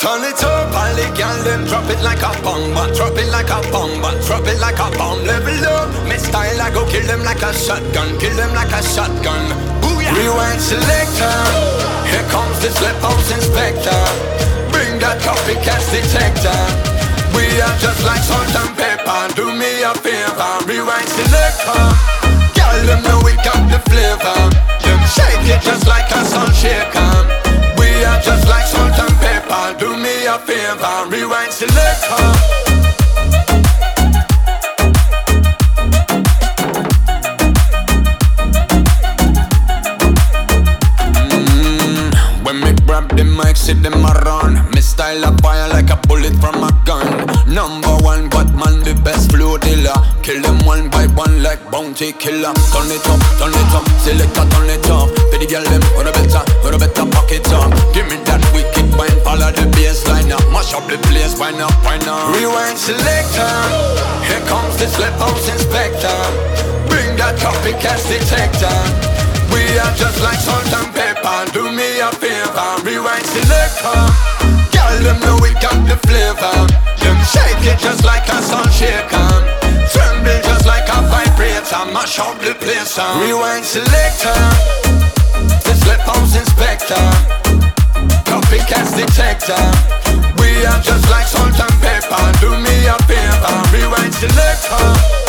Turn it up, all the girl them drop it like a bomb, drop it like a bomb, drop it like a bomb. Level up, me style I go kill them like a shotgun, kill them like a shotgun. Booyah! Rewind selector, here comes the slip house inspector. Bring that copycat detector. We are just like salt and pepper. Do me a favor, rewind selector. Girl them know we got the flavor. Them shake it just like a salt shaker. We are just like salt and pepper. Do me a favor, rewind selector. When me grab the mic, see them a run. Me style a fire like a bullet from a gun. Number one, Batman, the best flow dealer. Kill them one by one like bounty killer. Turn it up, selector, turn it up. For the girl them, who better pack it up. Give me that wicked wine, follow the bassline up. Mash up the place, wine up. Rewind selector, here comes the slip house inspector. Bring that copycat detector. We are just like salt and pepper. Do me a favor, rewind selector. Girl them know we got the flavor. Them shake it just like a salt shaker. Tremble just like a vibrator. Mash up the place. Rewind selector. The slip house inspector. Copycat detector. We are just like salt and pepper. Do me a favor, rewind selector.